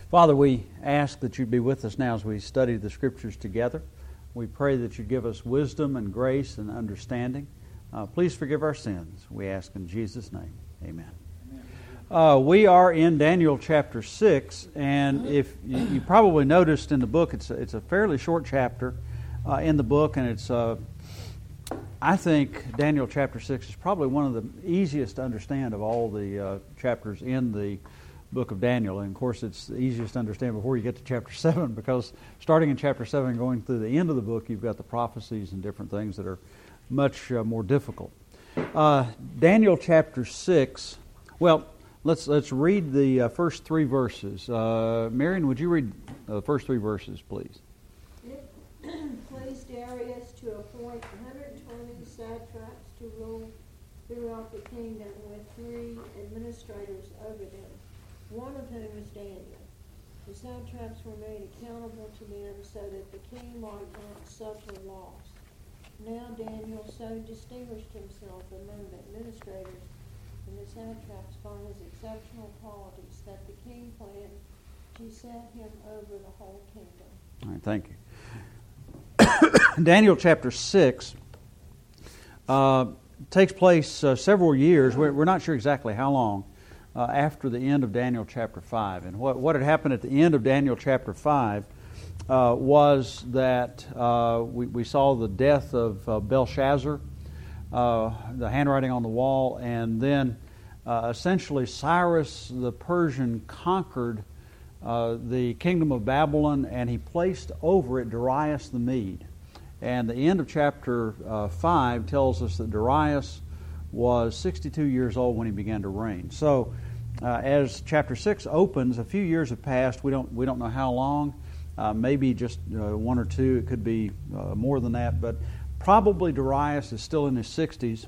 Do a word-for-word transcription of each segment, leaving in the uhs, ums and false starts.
Father, we ask that you'd be with us now as we study the Scriptures together. We pray that you'd give us wisdom and grace and understanding. Uh, please forgive our sins. We ask in Jesus' name. Amen. Uh, we are in Daniel chapter six, and if you, you probably noticed in the book, it's a, it's a fairly short chapter uh, in the book, and it's, uh, I think Daniel chapter six is probably one of the easiest to understand of all the uh, chapters in the book of Daniel. And of course it's the easiest to understand before you get to chapter seven, because starting in chapter seven and going through the end of the book, you've got the prophecies and different things that are much uh, more difficult. Uh, Daniel chapter six, well, let's let's read the uh, first three verses. Uh, Marion, would you read the first three verses, please? It pleased Darius to appoint one hundred twenty satraps to rule throughout the kingdom, with three administrators over them, one of whom was Daniel. The satraps were made accountable to them so that the king might not suffer loss. Now Daniel so distinguished himself among the administrators and the satraps by his exceptional qualities that the king planned to set him over the whole kingdom. All right, thank you. Daniel chapter six uh, takes place uh, several years. We're, we're not sure exactly how long. Uh, after the end of Daniel chapter five. And what, what had happened at the end of Daniel chapter five uh, was that uh, we, we saw the death of uh, Belshazzar, uh, the handwriting on the wall, and then uh, essentially Cyrus the Persian conquered uh, the kingdom of Babylon, and he placed over it Darius the Mede. And the end of chapter uh, five tells us that Darius was sixty-two years old when he began to reign. So Uh, as chapter six opens, a few years have passed. We don't we don't know how long. Uh, maybe just uh, one or two. It could be uh, more than that. But probably Darius is still in his sixties.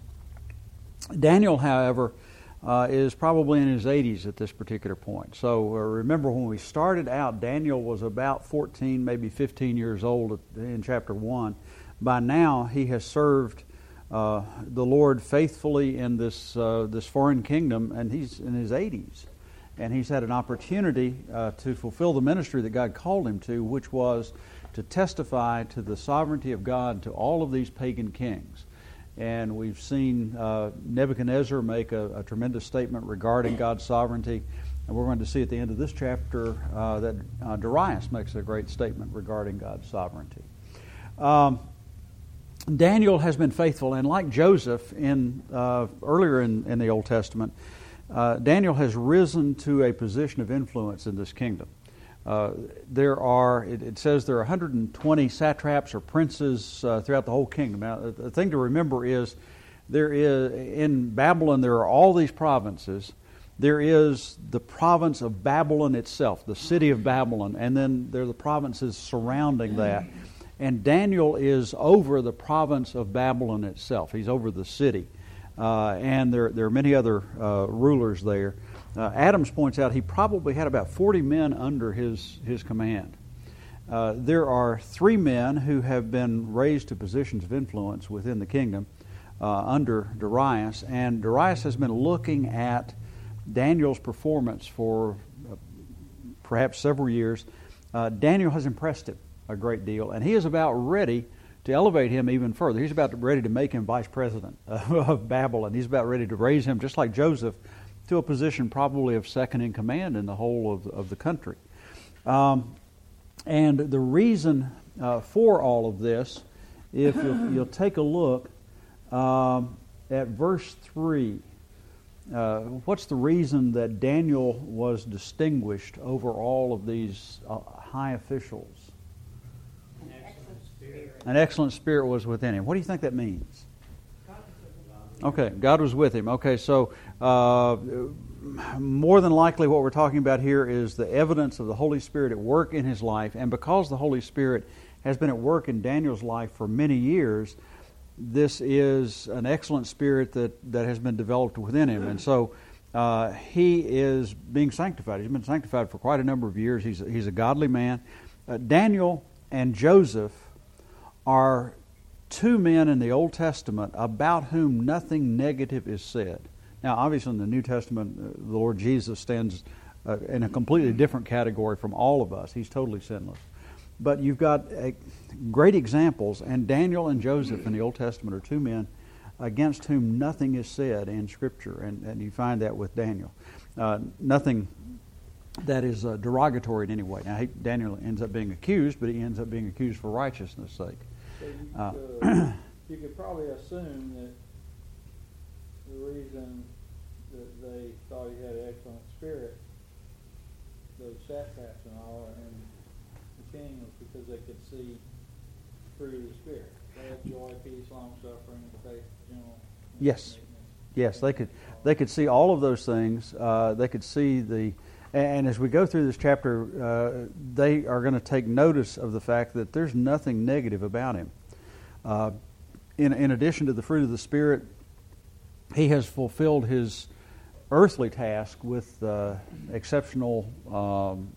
Daniel, however, uh, is probably in his eighties at this particular point. So uh, remember, when we started out, Daniel was about fourteen, maybe fifteen years old in chapter one. By now, he has served Uh, the Lord faithfully in this uh, this foreign kingdom, and he's in his eighties, and he's had an opportunity uh, to fulfill the ministry that God called him to, which was to testify to the sovereignty of God to all of these pagan kings. And we've seen uh, Nebuchadnezzar make a, a tremendous statement regarding God's sovereignty, and we're going to see at the end of this chapter uh, that uh, Darius makes a great statement regarding God's sovereignty. Um, Daniel has been faithful, and like Joseph in uh, earlier in, in the Old Testament, uh, Daniel has risen to a position of influence in this kingdom. Uh, there are, it, it says there are one hundred twenty satraps or princes uh, throughout the whole kingdom. Now, the thing to remember is, there is in Babylon there are all these provinces. There is the province of Babylon itself, the city of Babylon, and then there are the provinces surrounding that. And Daniel is over the province of Babylon itself. He's over the city. Uh, and there, there are many other uh, rulers there. Uh, Adams points out he probably had about forty men under his, his command. Uh, there are three men who have been raised to positions of influence within the kingdom uh, under Darius. And Darius has been looking at Daniel's performance for uh, perhaps several years. Uh, Daniel has impressed him a great deal, and he is about ready to elevate him even further. He's about ready to make him vice president of Babylon. He's about ready to raise him, just like Joseph, to a position probably of second in command in the whole of, of the country. Um, and the reason uh, for all of this, if you'll, you'll take a look um, at verse three, uh, what's the reason that Daniel was distinguished over all of these uh, high officials? An excellent spirit was within him. What do you think that means? Okay, God was with him. Okay, so uh, more than likely what we're talking about here is the evidence of the Holy Spirit at work in his life. And because the Holy Spirit has been at work in Daniel's life for many years, this is an excellent spirit that, that has been developed within him. And so uh, he is being sanctified. He's been sanctified for quite a number of years. He's, he's a godly man. Uh, Daniel and Joseph are two men in the Old Testament about whom nothing negative is said. Now, obviously in the New Testament, uh, the Lord Jesus stands uh, in a completely different category from all of us. He's totally sinless. But you've got uh, great examples, and Daniel and Joseph in the Old Testament are two men against whom nothing is said in Scripture, and, and you find that with Daniel. Uh, nothing that is uh, derogatory in any way. Now, he, Daniel ends up being accused, but he ends up being accused for righteousness' sake. So you, Uh, uh, you could probably assume that the reason that they thought he had an excellent spirit, those satraps and all, and the king, was because they could see fruit of the Spirit. Love, joy, peace, long-suffering, faith, gentle. Yes. Yes, they could they could see all of those things. Uh, they could see the, and as we go through this chapter, uh, they are going to take notice of the fact that there's nothing negative about him. Uh, in in addition to the fruit of the Spirit, he has fulfilled his earthly task with uh, exceptional um,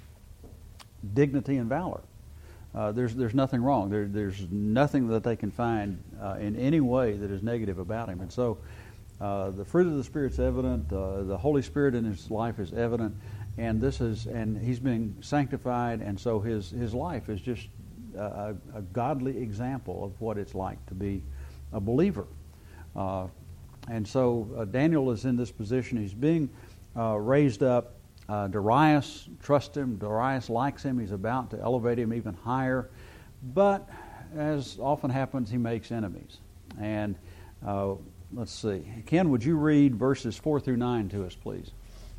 dignity and valor. Uh, there's there's nothing wrong. There, there's nothing that they can find uh, in any way that is negative about him. And so uh, the fruit of the Spirit's evident. Uh, the Holy Spirit in his life is evident, and this is and he's being sanctified. And so his his life is just a, a godly example of what it's like to be a believer. Uh, and so uh, Daniel is in this position. He's being uh, raised up. Uh, Darius trusts him. Darius likes him. He's about to elevate him even higher. But, as often happens, he makes enemies. And uh, let's see. Ken, would you read verses four through nine to us, please?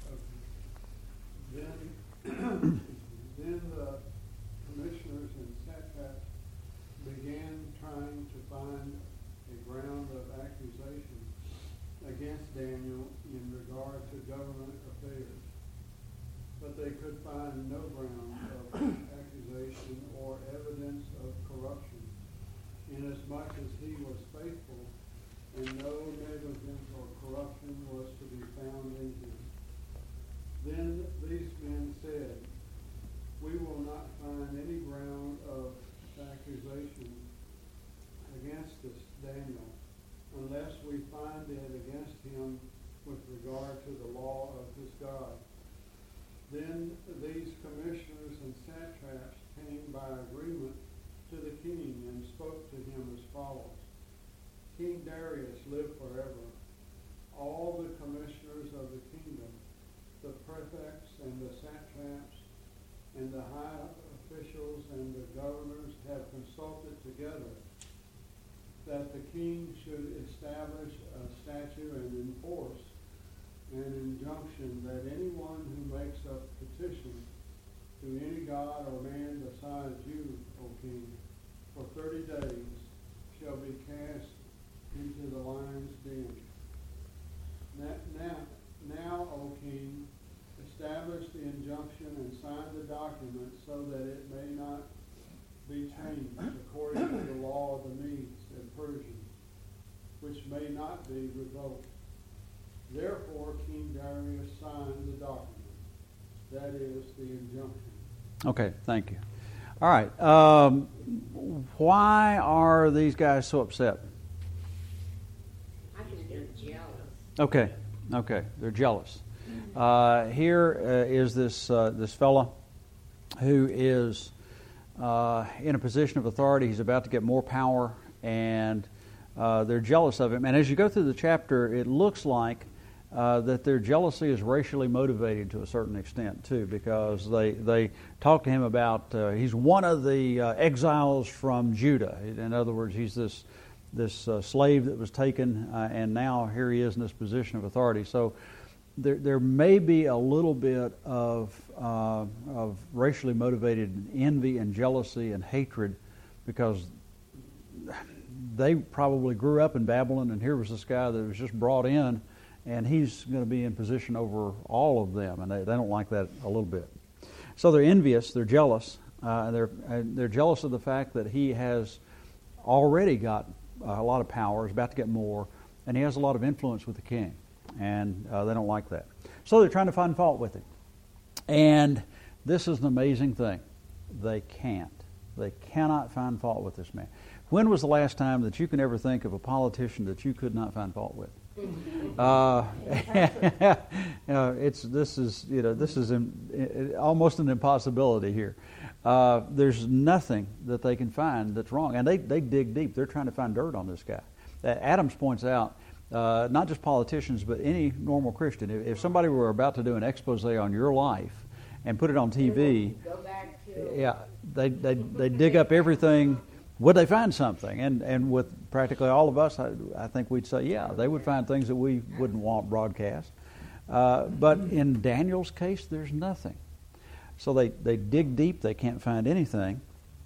Okay. Then, then the commissioners and satraps began trying to find a ground of accusation against Daniel in regard to government affairs. But they could find no ground of accusation or evidence of corruption, inasmuch as he was faithful, and no negligence or corruption was to be found in him. Then these men said, "We will not find any ground of accusation against this Daniel, unless we find it against him with regard to the law of his God." Then these commissioners and satraps came by agreement to the king and spoke to him as follows. King Darius live forever. All the commissioners of the kingdom, the prefects and the satraps, and the high officials and the governors have consulted together that the king should establish a statute and enforce an injunction that anyone who makes a petition to any god or man besides you, O king, for thirty days shall be cast into the lion's den. Now, now, O king, establish the injunction and sign the document so that it may not be changed according to the law of the Medes and Persians, which may not be revoked. Therefore, King Darius signed the document. That is the injunction. Okay, thank you. All right. Um, why are these guys so upset? I think they're jealous. Okay, okay, they're jealous. Uh, here uh, is this uh, this fella who is uh, in a position of authority. He's about to get more power, and uh, they're jealous of him. And as you go through the chapter, it looks like Uh, that their jealousy is racially motivated to a certain extent too, because they they talk to him about uh, he's one of the uh, exiles from Judah. In other words, he's this this uh, slave that was taken, uh, and now here he is in this position of authority. So there there may be a little bit of uh, of racially motivated envy and jealousy and hatred, because they probably grew up in Babylon, and here was this guy that was just brought in. And he's going to be in position over all of them, and they, they don't like that a little bit. So they're envious, they're jealous, uh, and they're and they're jealous of the fact that he has already got uh, a lot of power, is about to get more, and he has a lot of influence with the king, and uh, they don't like that. So they're trying to find fault with him. And this is an amazing thing. They can't. They cannot find fault with this man. When was the last time that you can ever think of a politician that you could not find fault with? Uh, uh, it's this is you know this is in, almost an impossibility here. Uh, there's nothing that they can find that's wrong, and they they dig deep. They're trying to find dirt on this guy. Uh, Adams points out, uh, not just politicians, but any normal Christian. If, if somebody were about to do an expose on your life and put it on T V, Go back to yeah, they they they dig up everything. Would they find something? And and with practically all of us, I, I think we'd say, yeah, they would find things that we wouldn't want broadcast. Uh, but in Daniel's case, there's nothing. So they, they dig deep. They can't find anything.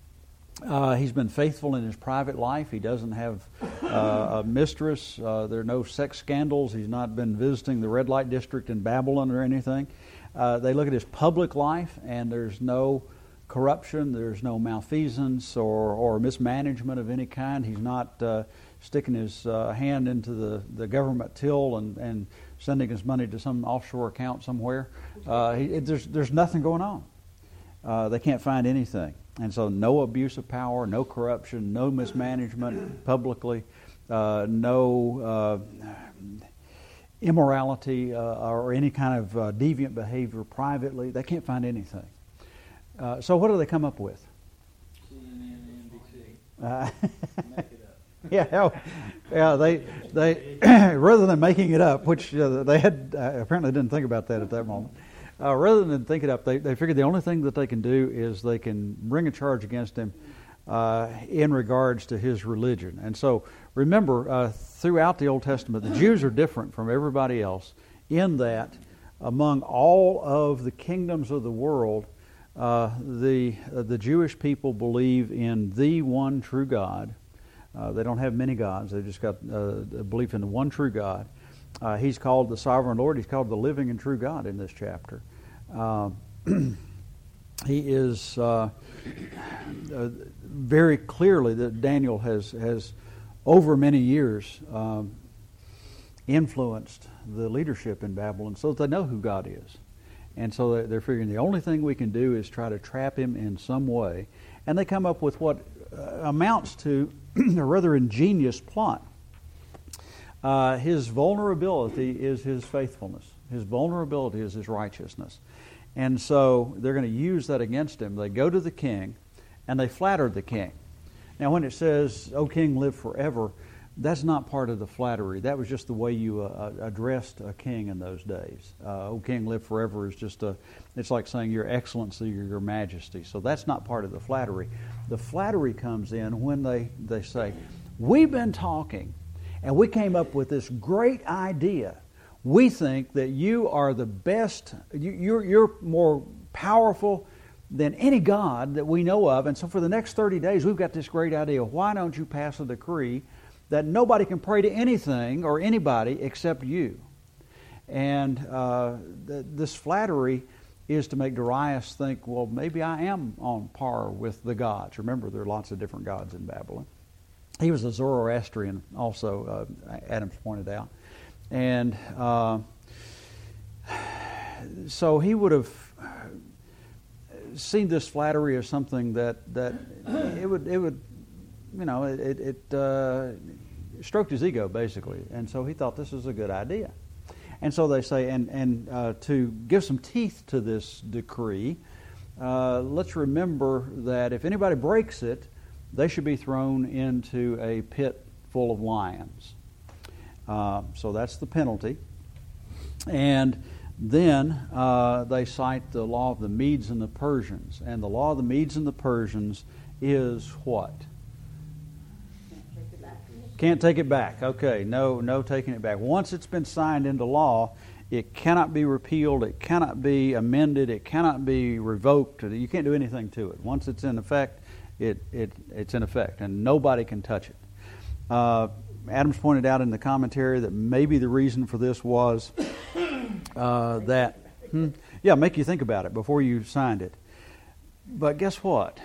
Uh, he's been faithful in his private life. He doesn't have uh, a mistress. Uh, there are no sex scandals. He's not been visiting the red light district in Babylon or anything. Uh, they look at his public life, and there's no corruption, there's no malfeasance or, or mismanagement of any kind. He's not uh, sticking his uh, hand into the, the government till and, and sending his money to some offshore account somewhere. Uh, he, it, there's, there's nothing going on. Uh, they can't find anything. And so no abuse of power, no corruption, no mismanagement publicly, uh, no uh, immorality uh, or any kind of uh, deviant behavior privately. They can't find anything. Uh, so what do they come up with? C N N, N B C. Uh, Make it up. yeah, oh, yeah. They they rather than making it up, which uh, they had uh, apparently didn't think about that at that moment. Uh, rather than think it up, they they figured the only thing that they can do is they can bring a charge against him uh, in regards to his religion. And so remember, uh, throughout the Old Testament, the Jews are different from everybody else in that among all of the kingdoms of the world, Uh, the uh, the Jewish people believe in the one true God. Uh, they don't have many gods. They just got uh, a belief in the one true God. Uh, he's called the sovereign Lord. He's called the living and true God in this chapter. Uh, he is uh, uh, very clearly that Daniel has has over many years um, influenced the leadership in Babylon, so that they know who God is. And so they're figuring the only thing we can do is try to trap him in some way. And they come up with what uh, amounts to a rather ingenious plot. Uh, his vulnerability is his faithfulness. His vulnerability is his righteousness. And so they're going to use that against him. They go to the king, and they flatter the king. Now when it says, "O king, live forever," that's not part of the flattery. That was just the way you uh, addressed a king in those days. Uh, "O king, live forever" is just a, it's like saying "Your Excellency" or "Your Majesty." So that's not part of the flattery. The flattery comes in when they, they say, "We've been talking, and we came up with this great idea. We think that you are the best, you, you're, you're more powerful than any god that we know of, and so for the next thirty days we've got this great idea. Why don't you pass a decree that nobody can pray to anything or anybody except you?" And uh, th- this flattery is to make Darius think, well, maybe I am on par with the gods. Remember, there are lots of different gods in Babylon. He was a Zoroastrian also, uh, Adams pointed out. And uh, so he would have seen this flattery as something that, that it would it would you know it it, it uh, stroked his ego basically, and so he thought this is a good idea. And so they say, and and uh, to give some teeth to this decree, uh, let's remember that if anybody breaks it, they should be thrown into a pit full of lions. Uh, so that's the penalty. And then uh, they cite the law of the Medes and the Persians. And the law of the Medes and the Persians is what? Can't take it back. Okay, no, no taking it back. Once it's been signed into law, it cannot be repealed, it cannot be amended, it cannot be revoked. You can't do anything to it. Once it's in effect, it, it it's in effect, and nobody can touch it. Uh, Adams pointed out in the commentary that maybe the reason for this was uh, that, hmm, yeah, make you think about it before you signed it. But guess what?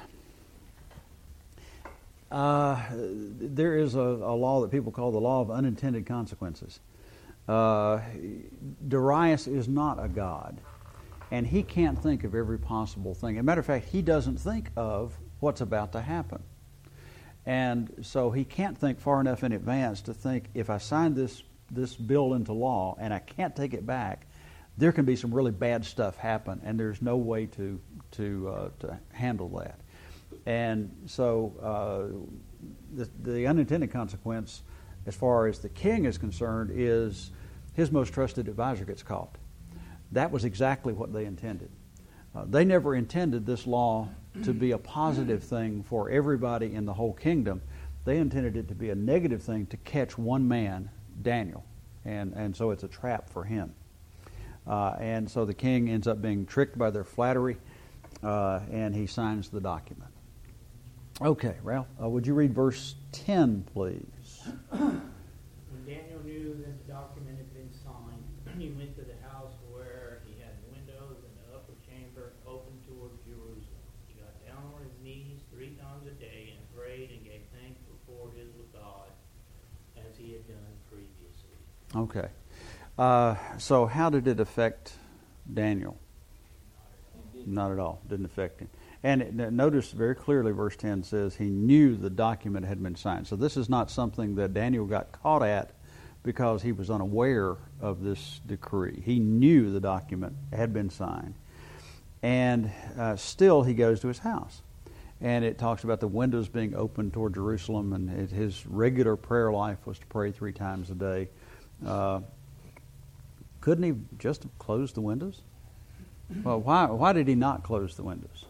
Uh, there is a, a law that people call the law of unintended consequences. Uh, Darius is not a god, and he can't think of every possible thing. As a matter of fact, he doesn't think of what's about to happen. And so he can't think far enough in advance to think, if I sign this this bill into law and I can't take it back, there can be some really bad stuff happen, and there's no way to to uh, to handle that. And so uh, the, the unintended consequence, as far as the king is concerned, is his most trusted advisor gets caught. That was exactly what they intended. Uh, they never intended this law to be a positive thing for everybody in the whole kingdom. They intended it to be a negative thing to catch one man, Daniel. And, and so it's a trap for him. Uh, and so the king ends up being tricked by their flattery, uh, and he signs the document. Okay, Ralph, uh, would you read verse ten, please? When Daniel knew that the document had been signed, he went to the house where he had windows in the upper chamber open toward Jerusalem. He got down on his knees three times a day and prayed and gave thanks before his God, as he had done previously. Okay. Uh, so how did it affect Daniel? Not at all. Didn't affect him. And it, notice very clearly verse ten says he knew the document had been signed. So this is not something that Daniel got caught at because he was unaware of this decree. He knew the document had been signed. And uh, still he goes to his house. And it talks about the windows being open toward Jerusalem, and it, his regular prayer life was to pray three times a day. Uh, couldn't he just have closed the windows? Well, why why did he not close the windows?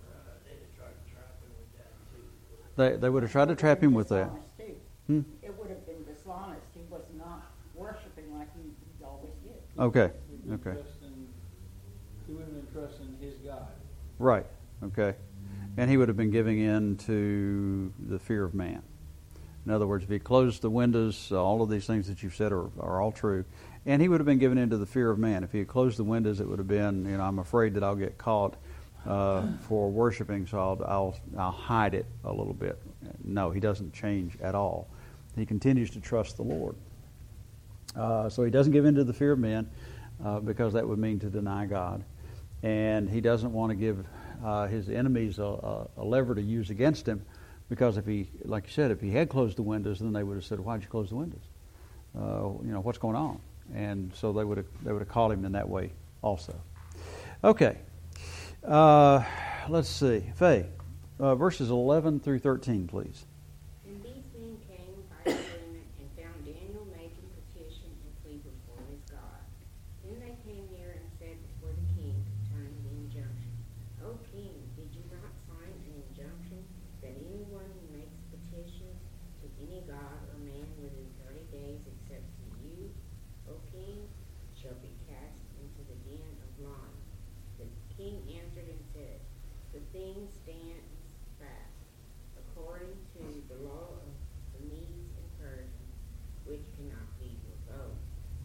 They they would have tried to trap him with that. Hmm? It would have been dishonest. He was not worshiping like he, he always did. Okay. He wouldn't Okay. trust in- He wouldn't have been trusting his God. Right. Okay. And he would have been giving in to the fear of man. In other words, if he closed the windows, uh, all of these things that you've said are, are all true. And he would have been given into the fear of man. If he had closed the windows, it would have been, you know, I'm afraid that I'll get caught uh, for worshiping, so I'll, I'll I'll hide it a little bit. No, he doesn't change at all. He continues to trust the Lord. Uh, so he doesn't give in to the fear of men uh, because that would mean to deny God. And he doesn't want to give uh, his enemies a, a, a lever to use against him, because if he, like you said, if he had closed the windows, then they would have said, "Why'd you close the windows? Uh, you know, what's going on?" And so they would have they would have caught him in that way also. Okay, uh, let's see, Faye, uh, verses eleven through thirteen, please. And these men came by agreement and found Daniel making petition and plea before his God. Then they came near and said before the king concerning the injunction, "O king, did you not sign an injunction that anyone who makes petitions to any god or man within thirty days except to you, O king, shall be cast into the den of lions?" The king answered and said, "The thing stands fast, according to the law of the Medes and Persians, which cannot be revoked."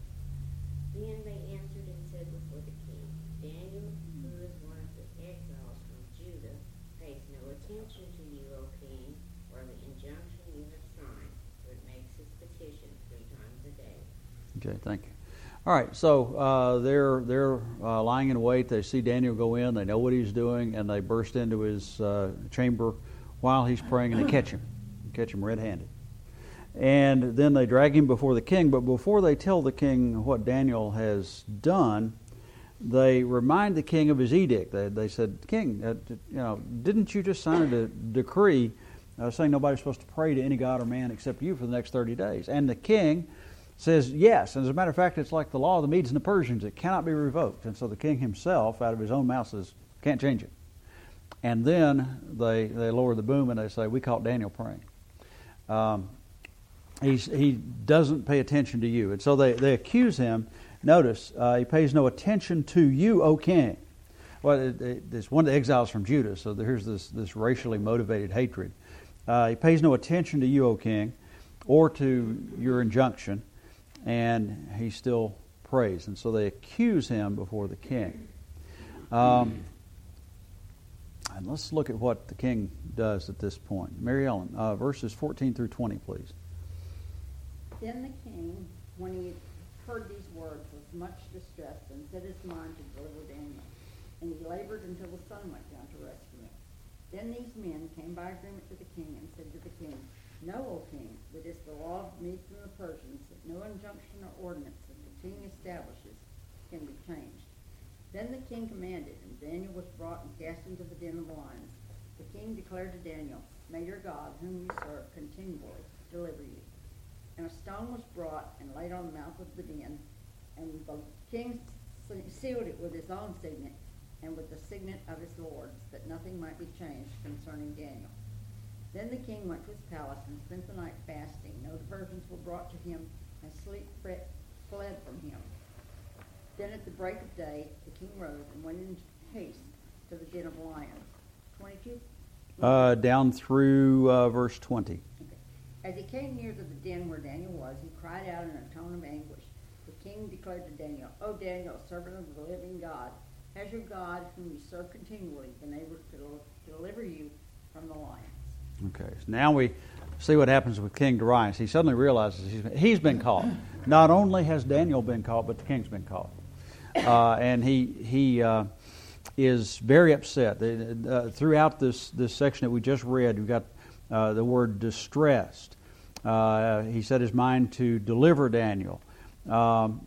Then they answered and said before the king, "Daniel, who is one of the exiles from Judah, pays no attention to you, O king, or the injunction you have signed, but makes his petition three times a day." Okay, thank you. All right, so uh, they're they're uh, lying in wait. They see Daniel go in. They know what he's doing, and they burst into his uh, chamber while he's praying, and they catch him, catch him red-handed. And then they drag him before the king. But before they tell the king what Daniel has done, they remind the king of his edict. They, they said, "King, uh, you know, didn't you just sign a decree uh, saying nobody's supposed to pray to any god or man except you for the next thirty days?" And the king says yes. And as a matter of fact, it's like the law of the Medes and the Persians. It cannot be revoked. And so the king himself, out of his own mouth, says, "Can't change it." And then they, they lower the boom and they say, "We caught Daniel praying." Um, he's, he doesn't pay attention to you. And so they, they accuse him. Notice, uh, he pays no attention to you, O king. Well, it, it, it's one of the exiles from Judah, so here's this, this racially motivated hatred. Uh, he pays no attention to you, O king, or to your injunction, and he still prays. And so they accuse him before the king. Um, and let's look at what the king does at this point. Mary Ellen, uh, verses fourteen through twenty, please. Then the king, when he heard these words, was much distressed and set his mind to deliver Daniel. And he labored until the sun went down to rescue him. Then these men came by agreement to the king and said to the king, Know, O king, that it's the law of Medes and the Persians that no injunction or ordinance that the king establishes can be changed. Then the king commanded, and Daniel was brought and cast into the den of lions. The king declared to Daniel, May your God, whom you serve continually, deliver you. And a stone was brought and laid on the mouth of the den, and the king sealed it with his own signet and with the signet of his lords, that nothing might be changed concerning Daniel. Then the king went to his palace and spent the night fasting. No diversions were brought to him, and sleep fled from him. Then at the break of day, the king rose and went in haste to the den of lions. twenty-two? Uh, down through uh, verse twenty. Okay. As he came near to the den where Daniel was, he cried out in a tone of anguish. The king declared to Daniel, O Daniel, servant of the living God, has your God, whom you serve continually, been able to deliver you from the lions? Okay, so now we see what happens with King Darius. He suddenly realizes he's been, he's been caught. Not only has Daniel been caught, but the king's been caught. Uh, and he he uh, is very upset. Uh, throughout this, this section that we just read, we've got uh, the word distressed. Uh, he set his mind to deliver Daniel. Um,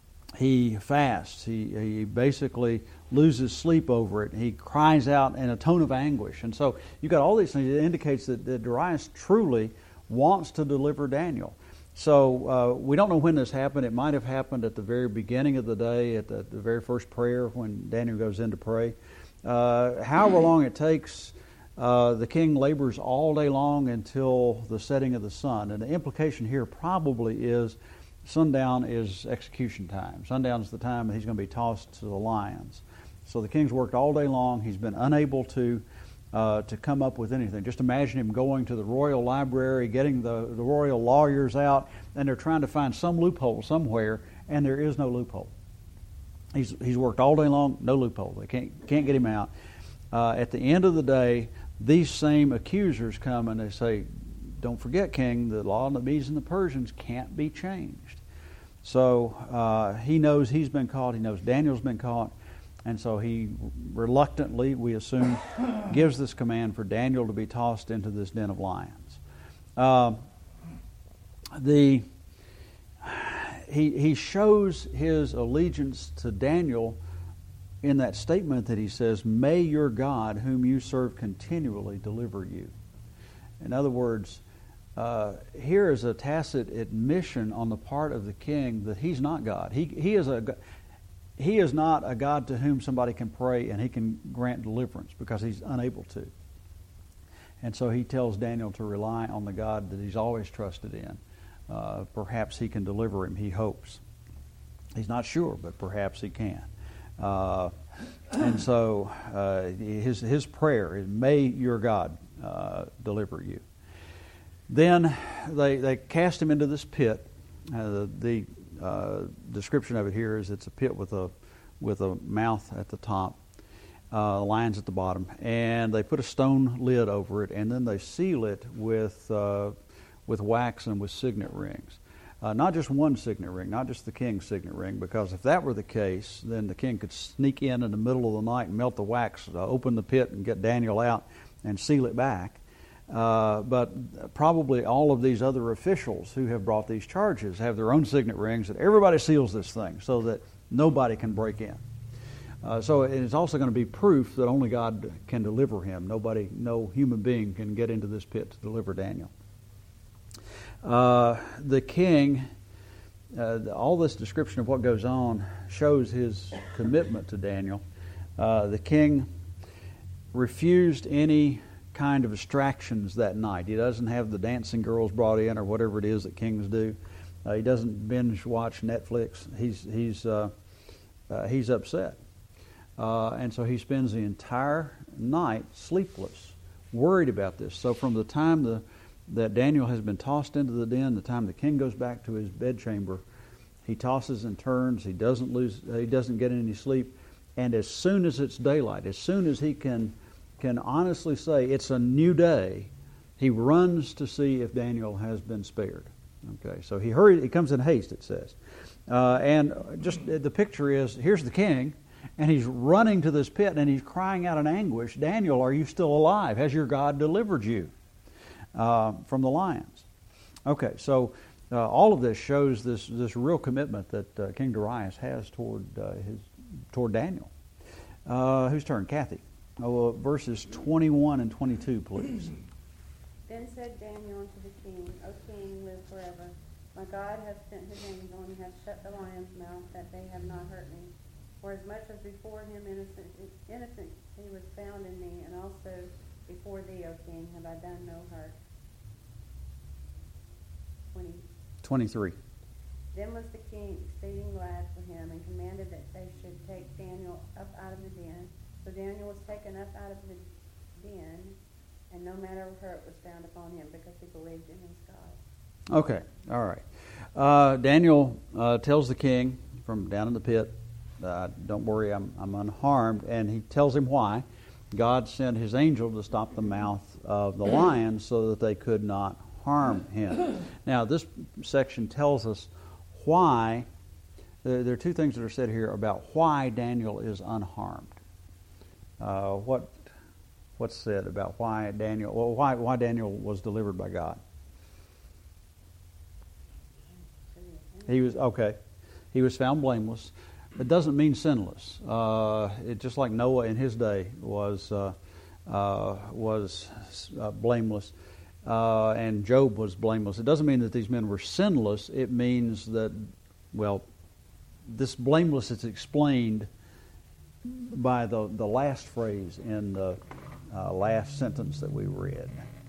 he fasts. He, he basically loses sleep over it. He cries out in a tone of anguish. And so you've got all these things. It indicates that, that Darius truly wants to deliver Daniel. So uh, we don't know when this happened. It might have happened at the very beginning of the day, at the, the very first prayer when Daniel goes in to pray. Uh, however long it takes, uh, the king labors all day long until the setting of the sun. And the implication here probably is sundown is execution time. Sundown is the time that he's going to be tossed to the lions. So the king's worked all day long. He's been unable to Uh, to come up with anything. Just imagine him going to the royal library, getting the, the royal lawyers out, and they're trying to find some loophole somewhere, and there is no loophole. He's he's worked all day long, no loophole. They can't can't get him out. Uh, at the end of the day, these same accusers come and they say, "Don't forget, King, the law of the Medes and the Persians can't be changed." So uh, he knows he's been caught. He knows Daniel's been caught. And so he reluctantly, we assume, gives this command for Daniel to be tossed into this den of lions. Uh, the he he shows his allegiance to Daniel in that statement that he says, "May your God, whom you serve continually, deliver you." In other words, uh, here is a tacit admission on the part of the king that he's not God. He he is a He is not a God to whom somebody can pray and he can grant deliverance, because he's unable to. And so he tells Daniel to rely on the God that he's always trusted in. Uh, perhaps he can deliver him, he hopes. He's not sure, but perhaps he can. Uh, and so uh, his, his prayer is, "May your God uh, deliver you." Then they, they cast him into this pit. Uh, the... the Uh, description of it here is it's a pit with a with a mouth at the top, uh, lions at the bottom, and they put a stone lid over it, and then they seal it with uh, with wax and with signet rings. Uh, not just one signet ring, not just the king's signet ring, because if that were the case, then the king could sneak in in the middle of the night and melt the wax, uh, open the pit, and get Daniel out and seal it back. Uh, but probably all of these other officials who have brought these charges have their own signet rings, that everybody seals this thing so that nobody can break in. Uh, so it's also going to be proof that only God can deliver him. Nobody, no human being can get into this pit to deliver Daniel. Uh, the king, uh, all this description of what goes on shows his commitment to Daniel. Uh, the king refused any kind of distractions that night. He doesn't have the dancing girls brought in or whatever it is that kings do. Uh, he doesn't binge watch Netflix. He's he's uh, uh, he's upset, uh, and so he spends the entire night sleepless, worried about this. So from the time the that Daniel has been tossed into the den, the time the king goes back to his bedchamber, he tosses and turns. He doesn't lose. He doesn't get any sleep, and as soon as it's daylight, as soon as he can. can honestly say it's a new day, he runs to see if Daniel has been spared. Okay, so he hurries, he comes in haste, it says. Uh, and just the picture is, here's the king, and he's running to this pit, and he's crying out in anguish, "Daniel, are you still alive? Has your God delivered you?" uh, from the lions. Okay, so uh, all of this shows this this real commitment that uh, King Darius has toward uh, his toward Daniel. Uh, whose turn? Kathy. Oh, uh, verses twenty-one and twenty-two, please. Then said Daniel unto the king, O king, live forever. My God hath sent his angel, and hath shut the lion's mouth, that they have not hurt me. For as much as before him innocent, innocent he was found in me, and also before thee, O king, have I done no hurt. twenty. twenty-three. Then was the king exceeding glad for him, and commanded that they should take Daniel up out of the den. So Daniel was taken up out of the den, and no manner of hurt was found upon him, because he believed in his God. Okay, all right. Uh, Daniel uh, tells the king from down in the pit, uh, don't worry, I'm, I'm unharmed, and he tells him why. God sent his angel to stop the mouth of the lion so that they could not harm him. Now, this section tells us why. There, there are two things that are said here about why Daniel is unharmed. Uh, what what's said about why Daniel? Well, why why Daniel was delivered by God? He was okay. He was found blameless. It doesn't mean sinless. Uh, it just like Noah in his day was uh, uh, was uh, blameless, uh, and Job was blameless. It doesn't mean that these men were sinless. It means that, well, this blameless is explained by the the last phrase in the uh, last sentence that we read.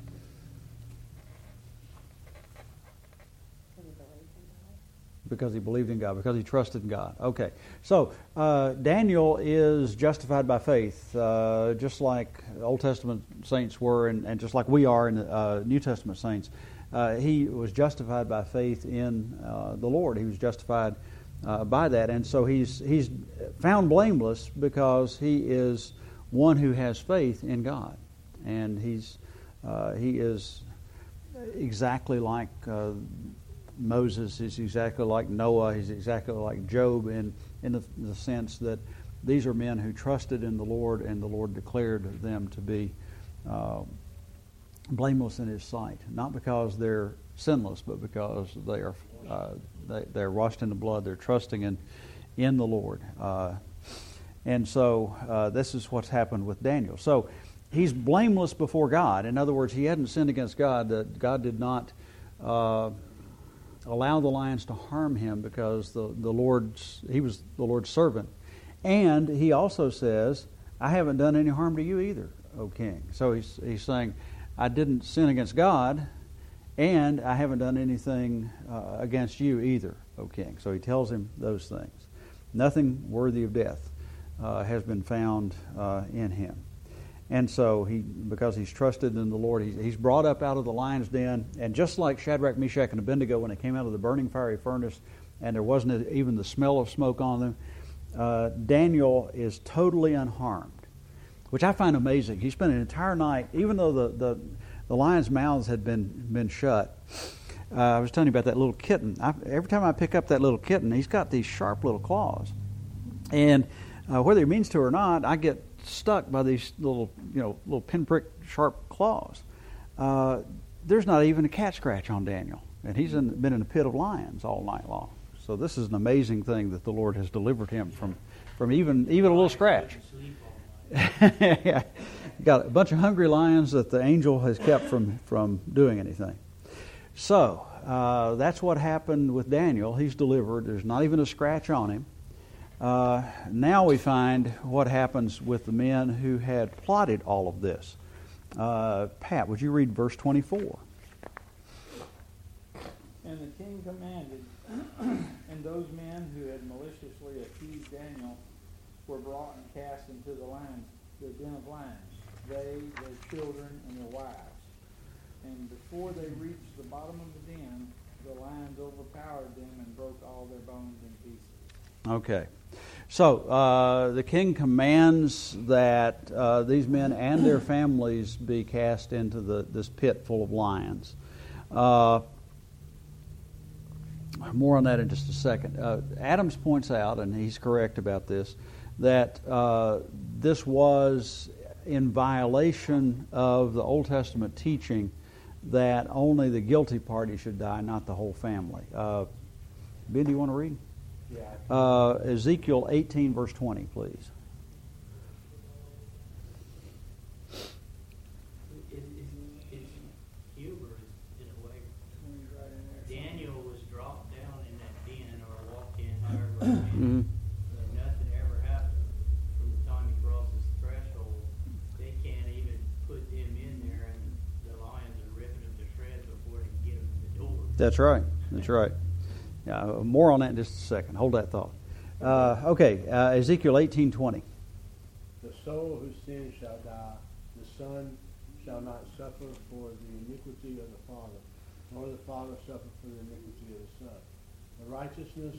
Because he believed in God, because he trusted in God. Okay, so uh, Daniel is justified by faith, uh, just like Old Testament saints were, and, and just like we are in the uh, New Testament saints. Uh, he was justified by faith in uh, the Lord. He was justified uh, by that, and so he's he's found blameless because he is one who has faith in God, and he's uh, he is exactly like Uh, Moses, is exactly like Noah, he's exactly like Job in, in, the, in the sense that these are men who trusted in the Lord, and the Lord declared them to be uh, blameless in his sight. Not because they're sinless, but because they are uh, they, they're washed in the blood, they're trusting in, in the Lord. Uh, and so uh, this is what's happened with Daniel. So he's blameless before God. In other words, he hadn't sinned against God. That God did not Uh, allow the lions to harm him because the, the Lord's he was the Lord's servant. And he also says, I haven't done any harm to you either, O king. So he's he's saying, I didn't sin against God, and I haven't done anything uh, against you either, O king. So he tells him those things. Nothing worthy of death uh, has been found uh, in him. And so he, because he's trusted in the Lord, he's, he's brought up out of the lion's den. And just like Shadrach, Meshach, and Abednego, when they came out of the burning fiery furnace, and there wasn't even the smell of smoke on them, uh, Daniel is totally unharmed, which I find amazing. He spent an entire night, even though the the, the lions' mouths had been been shut. Uh, I was telling you about that little kitten. I, every time I pick up that little kitten, he's got these sharp little claws, and uh, whether he means to or not, I get stuck by these little, you know, little pinprick sharp claws. Uh, there's not even a cat scratch on Daniel, and he's in, been in a pit of lions all night long. So this is an amazing thing that the Lord has delivered him from, from even even a little scratch. Yeah. Got a bunch of hungry lions that the angel has kept from from doing anything. So uh, that's what happened with Daniel. He's delivered. There's not even a scratch on him. Uh, now we find what happens with the men who had plotted all of this. Uh, Pat, would you read verse twenty-four? And the king commanded, and those men who had maliciously accused Daniel were brought and cast into the lions, the den of lions, they, their children, and their wives. And before they reached the bottom of the den, the lions overpowered them and broke all their bones in pieces. Okay. So uh, the king commands that uh, these men and their families be cast into the this pit full of lions. Uh, more on that in just a second. Uh, Adams points out, and he's correct about this, that uh, this was in violation of the Old Testament teaching that only the guilty party should die, not the whole family. Uh, Ben, do you want to read? Yeah. Uh, Ezekiel eighteen, verse twenty, please. It, it's, it's humorous in a way. Daniel was dropped down in that den or walked in, however, Mm-hmm. and nothing ever happened from the time he crosses the threshold. They can't even put him in there, and the lions are ripping him to shreds before they can get him to the door. That's right. That's right. Yeah, more on that in just a second. Hold that thought. Uh, okay, uh, Ezekiel eighteen twenty. The soul whose sin shall die, the son shall not suffer for the iniquity of the father, nor the father suffer for the iniquity of the son. The righteousness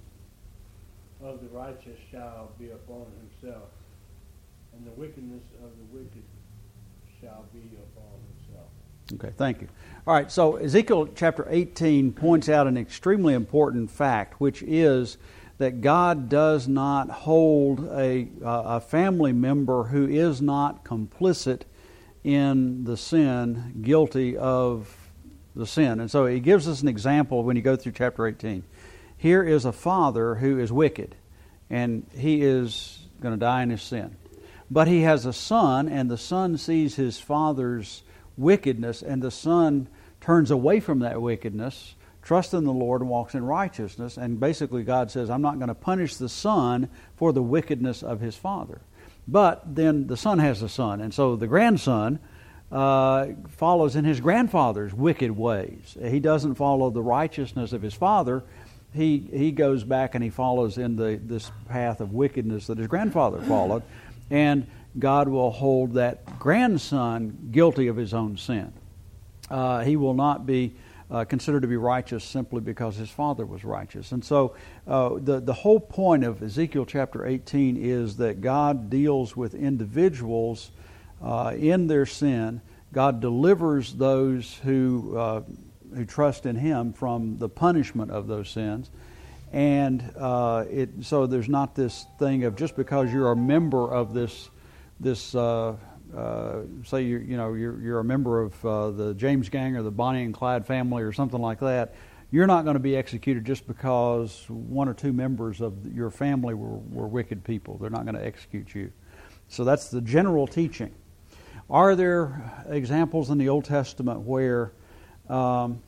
of the righteous shall be upon himself, and the wickedness of the wicked shall be upon himself. Okay, thank you. All right, so Ezekiel chapter eighteen points out an extremely important fact, which is that God does not hold a, a family member who is not complicit in the sin guilty of the sin. And so he gives us an example when you go through chapter eighteen. Here is a father who is wicked, and he is going to die in his sin. But he has a son, and the son sees his father's wickedness, and the son turns away from that wickedness, trusts in the Lord, and walks in righteousness. And basically God says, I'm not going to punish the son for the wickedness of his father. But then the son has a son, and so the grandson uh, follows in his grandfather's wicked ways. He doesn't follow the righteousness of his father. He he goes back and he follows in the this path of wickedness that his grandfather followed, and God will hold that grandson guilty of his own sin. Uh, he will not be uh, considered to be righteous simply because his father was righteous. And so uh, the, the whole point of Ezekiel chapter eighteen is that God deals with individuals uh, in their sin. God delivers those who, uh, who trust in Him from the punishment of those sins. And uh, it, so there's not this thing of just because you're a member of this This, uh, uh, say you you know you're you're a member of uh, the James gang or the Bonnie and Clyde family or something like that, you're not going to be executed just because one or two members of your family were, were wicked people. They're not going to execute you. So that's the general teaching. Are there examples in the Old Testament where um,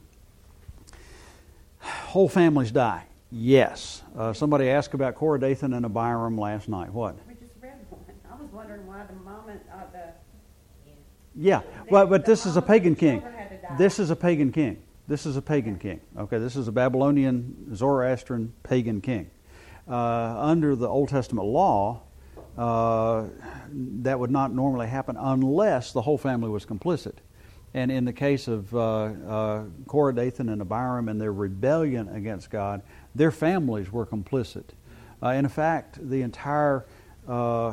whole families die? Yes. Uh, somebody asked about Korah, Dathan, and Abiram last night. What? I was wondering why the moment uh, the Yeah, they, well, but the this is a mom pagan and the king. children had to die. This is a pagan king. This is a pagan king. Okay, this is a Babylonian, Zoroastrian pagan king. Uh, under the Old Testament law, uh, that would not normally happen unless the whole family was complicit. And in the case of uh, uh, Korah, Dathan, and Abiram and their rebellion against God, their families were complicit. Uh, in fact, the entire uh,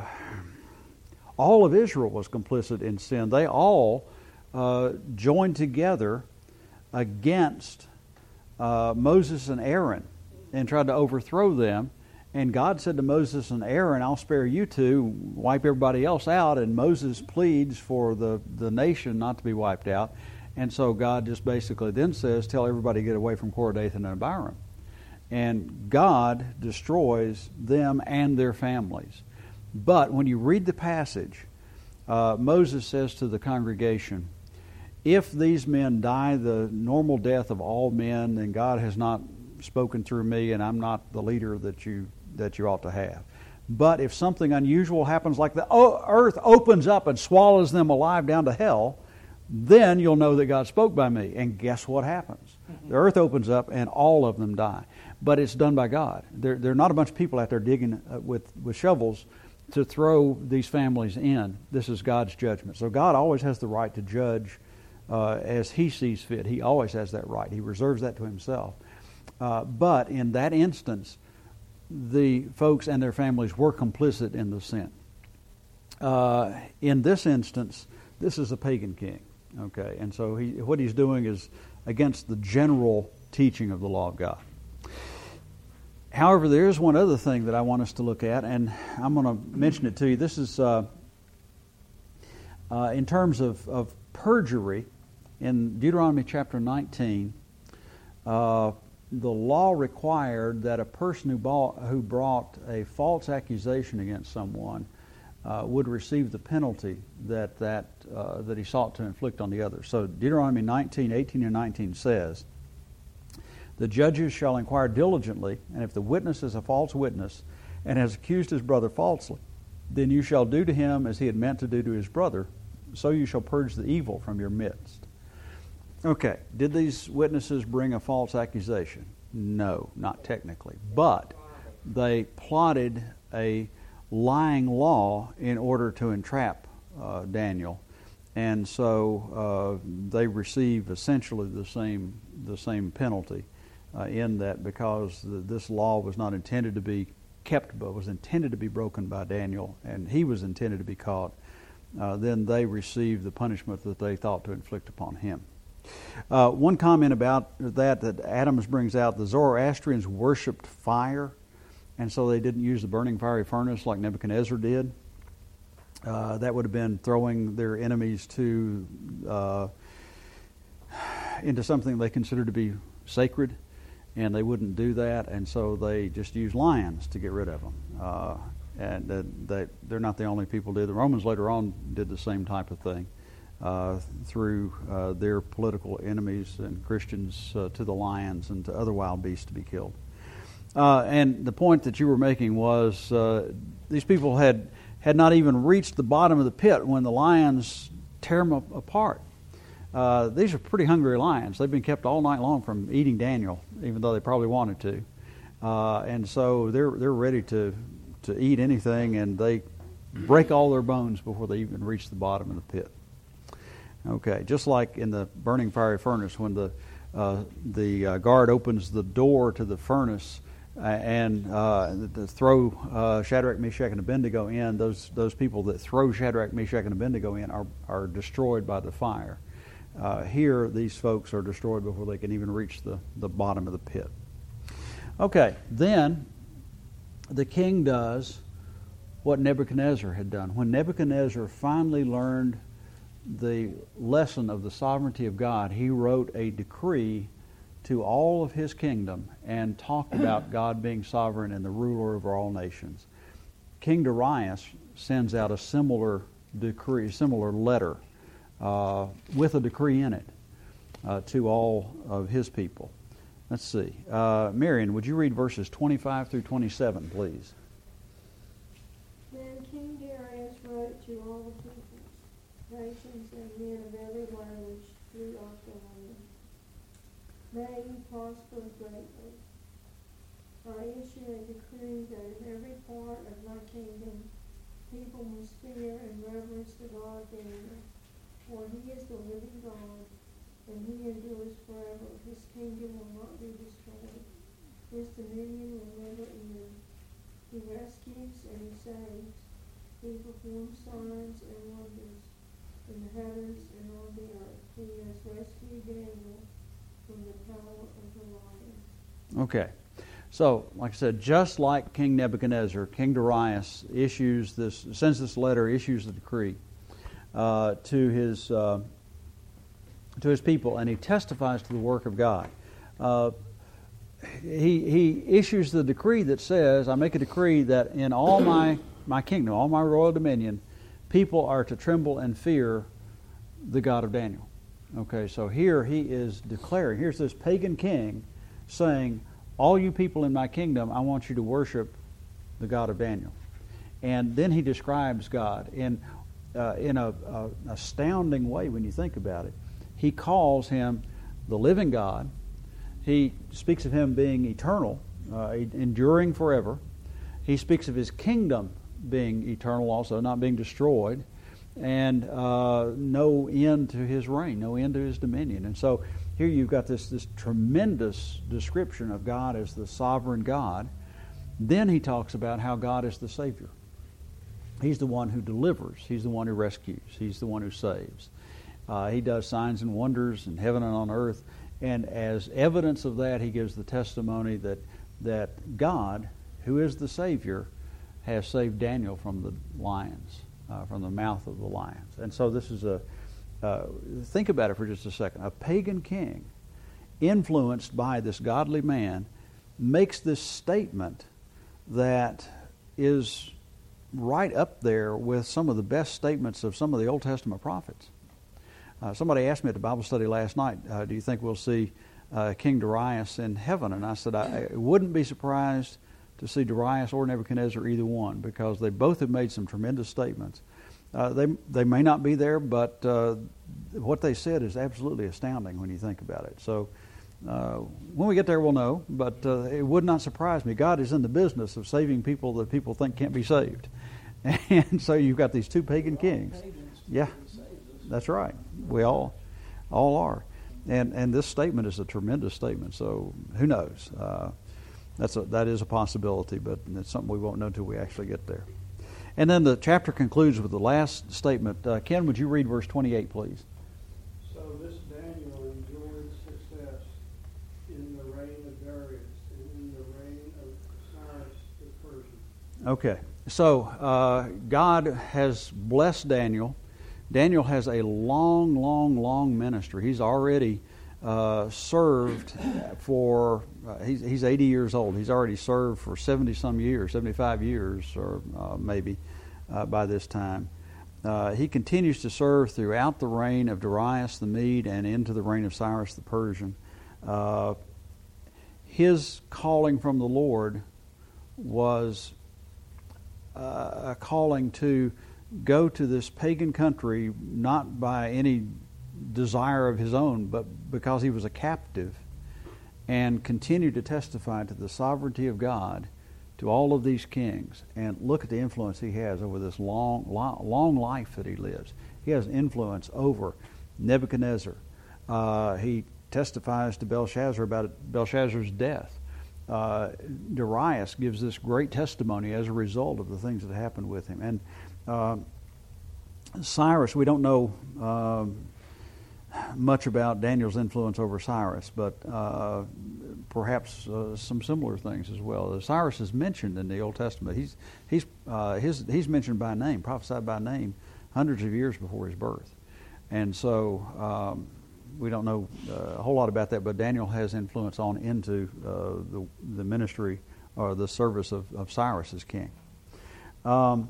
all of Israel was complicit in sin. They all uh, joined together against uh, Moses and Aaron and tried to overthrow them. And God said to Moses and Aaron, I'll spare you two, wipe everybody else out. And Moses pleads for the, the nation not to be wiped out. And so God just basically then says, tell everybody to get away from Korah, Dathan, and Abiram. And God destroys them and their families. But when you read the passage, uh, Moses says to the congregation, if these men die the normal death of all men, then God has not spoken through me, and I'm not the leader that you that you ought to have. But if something unusual happens, like the earth opens up and swallows them alive down to hell, then you'll know that God spoke by me. And guess what happens? Mm-hmm. The earth opens up and all of them die. But it's done by God. There, there are not a bunch of people out there digging uh, with, with shovels to throw these families in. This is God's judgment. So God always has the right to judge uh, as He sees fit. He always has that right. He reserves that to Himself. Uh, but in that instance, the folks and their families were complicit in the sin. Uh, in this instance, this is a pagan king. Okay, and so he, what he's doing is against the general teaching of the law of God. However, there is one other thing that I want us to look at, and I'm going to mention it to you. This is uh, uh, in terms of, of perjury. in Deuteronomy chapter nineteen, uh, the law required that a person who, bought, who brought a false accusation against someone uh, would receive the penalty that that uh, that he sought to inflict on the other. So Deuteronomy nineteen, eighteen and nineteen says, "The judges shall inquire diligently, and if the witness is a false witness and has accused his brother falsely, then you shall do to him as he had meant to do to his brother, so you shall purge the evil from your midst." Okay, did these witnesses bring a false accusation? No, not technically. But they plotted a lying law in order to entrap uh, Daniel. And so uh, they receive essentially the same the same penalty uh, in that, because the, this law was not intended to be kept, but was intended to be broken by Daniel, and he was intended to be caught. Uh, then they received the punishment that they thought to inflict upon him. Uh, one comment about that that Adams brings out, the Zoroastrians worshipped fire, and so they didn't use the burning fiery furnace like Nebuchadnezzar did. Uh, that would have been throwing their enemies to uh, into something they considered to be sacred, and they wouldn't do that, and so they just used lions to get rid of them. Uh, and uh, they, they're not the only people who did. The Romans later on did the same type of thing. Uh, through uh, their political enemies and Christians uh, to the lions and to other wild beasts to be killed. Uh, and the point that you were making was uh, these people had, had not even reached the bottom of the pit when the lions tear them apart. Uh, these are pretty hungry lions. They've been kept all night long from eating Daniel, even though they probably wanted to. Uh, and so they're they're ready to, to eat anything, and they break all their bones before they even reach the bottom of the pit. Okay, just like in the burning fiery furnace, when the uh, the uh, guard opens the door to the furnace uh, and uh, to throw uh, Shadrach, Meshach, and Abednego in, those those people that throw Shadrach, Meshach, and Abednego in are are destroyed by the fire. Uh, here, these folks are destroyed before they can even reach the, the bottom of the pit. Okay, then the king does what Nebuchadnezzar had done. When Nebuchadnezzar finally learned the lesson of the sovereignty of God, he wrote a decree to all of his kingdom and talked about God being sovereign and the ruler over all nations. King Darius sends out a similar decree, similar letter uh, with a decree in it uh, to all of his people. Let's see. Uh, Marion, would you read verses twenty-five through twenty-seven, please? Then King Darius wrote to all the people, nations and men of every language throughout the land. May you prosper greatly. I issue a decree that in every part of my kingdom people must fear and reverence the God Daniel, for he is the living God, and he endures forever. His kingdom will not be destroyed. His dominion will never end. He rescues and he saves. He performs signs and wonders in the heavens and on the earth. He has rescued Daniel from the power of the lion. Okay. So, like I said, just like King Nebuchadnezzar, King Darius issues this, sends this letter, issues the decree uh, to his uh, to his people, and he testifies to the work of God. Uh, he he issues the decree that says, "I make a decree that in all my my kingdom, all my royal dominion, people are to tremble and fear the God of Daniel." Okay, so here he is declaring, here's this pagan king saying, all you people in my kingdom, I want you to worship the God of Daniel. And then he describes God in uh, in a, a astounding way when you think about it. He calls him the living God. He speaks of him being eternal, uh, enduring forever. He speaks of his kingdom being eternal also, not being destroyed, and uh, no end to his reign, no end to his dominion. And so here you've got this, this tremendous description of God as the sovereign God. Then he talks about how God is the Savior. He's the one who delivers. He's the one who rescues. He's the one who saves. Uh, he does signs and wonders in heaven and on earth. And as evidence of that, he gives the testimony that that God, who is the Savior, has saved Daniel from the lions, uh, from the mouth of the lions. And so this is a uh, think about it for just a second. A pagan king, influenced by this godly man, makes this statement that is right up there with some of the best statements of some of the Old Testament prophets. Uh, somebody asked me at the Bible study last night, uh, do you think we'll see uh, King Darius in heaven? And I said, I, I wouldn't be surprised to see Darius or Nebuchadnezzar, either one, because they both have made some tremendous statements. Uh, they they may not be there, but uh, what they said is absolutely astounding when you think about it. So uh, when we get there, we'll know, but uh, it would not surprise me. God is in the business of saving people that people think can't be saved. And so you've got these two pagan kings. Yeah, that's right. We all all are. And and this statement is a tremendous statement, so who knows? Uh, that's a, that is a possibility, but it's something we won't know until we actually get there. And then the chapter concludes with the last statement. Uh, Ken, would you read verse twenty-eight, please? So this Daniel enjoyed success in the reign of Darius and in the reign of Cyrus the Persian. Okay. So uh, God has blessed Daniel. Daniel has a long, long, long ministry. He's already uh, served for, uh, he's, he's eighty years old. He's already served for seventy-some years, seventy-five years or uh, maybe uh, by this time. Uh, he continues to serve throughout the reign of Darius the Mede and into the reign of Cyrus the Persian. Uh, his calling from the Lord was uh, a calling to go to this pagan country, not by any desire of his own, but because he was a captive, and continue to testify to the sovereignty of God to all of these kings. And look at the influence he has over this long, long, long life that he lives. He has influence over Nebuchadnezzar. Uh, he testifies to Belshazzar about Belshazzar's death. Uh, Darius gives this great testimony as a result of the things that happened with him. And uh, Cyrus, we don't know uh, much about Daniel's influence over Cyrus, but uh, perhaps uh, some similar things as well. Cyrus is mentioned in the Old Testament. He's he's uh, his he's mentioned by name, prophesied by name, hundreds of years before his birth, and so um, we don't know uh, a whole lot about that. But Daniel has influence on into uh, the the ministry or the service of, of Cyrus as king. Um,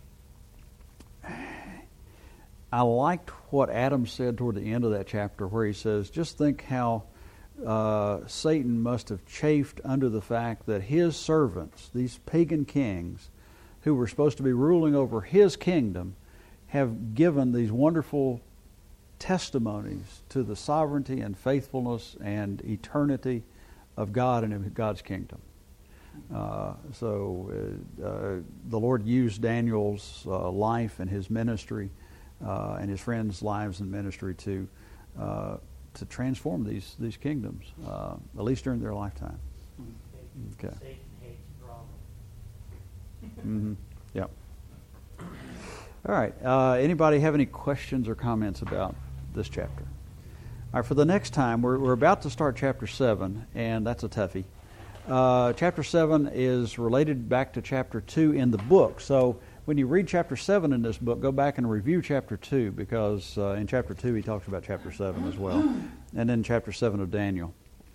I liked what Adam said toward the end of that chapter, where he says, just think how uh, Satan must have chafed under the fact that his servants, these pagan kings, who were supposed to be ruling over his kingdom, have given these wonderful testimonies to the sovereignty and faithfulness and eternity of God and of God's kingdom. Uh, so uh, uh, the Lord used Daniel's uh, life and his ministry Uh, and his friends' lives and ministry to uh, to transform these these kingdoms, uh, at least during their lifetime. Okay. Satan hates drama. Mm-hmm. Yep. All right. Uh, anybody have any questions or comments about this chapter? All right. For the next time, we're we're about to start chapter seven, and that's a toughie. Uh, chapter seven is related back to chapter two in the book, so. When you read chapter seven in this book, go back and review chapter two, because uh, in chapter two he talks about chapter seven as well, and then chapter seven of Daniel.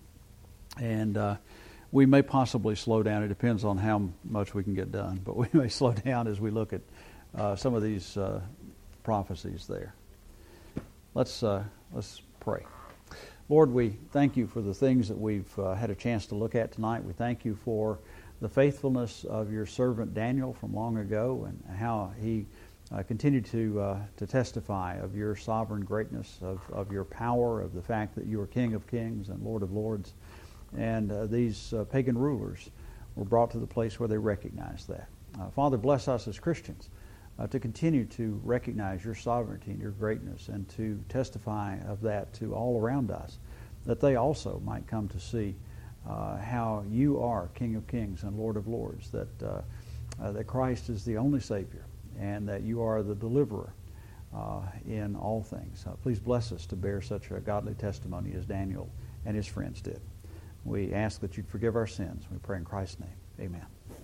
And uh, we may possibly slow down. It depends on how much we can get done, but we may slow down as we look at uh, some of these uh, prophecies there. Let's uh, let's pray. Lord, we thank you for the things that we've uh, had a chance to look at tonight. We thank you for the faithfulness of your servant Daniel from long ago, and how he uh, continued to uh, to testify of your sovereign greatness, of, of your power, of the fact that you are King of kings and Lord of lords. And uh, these uh, pagan rulers were brought to the place where they recognized that. Uh, Father, bless us as Christians uh, to continue to recognize your sovereignty and your greatness, and to testify of that to all around us, that they also might come to see Uh, how you are King of kings and Lord of lords, that uh, uh, that Christ is the only Savior, and that you are the deliverer uh, in all things. Uh, please bless us to bear such a godly testimony as Daniel and his friends did. We ask that you'd forgive our sins. We pray in Christ's name. Amen.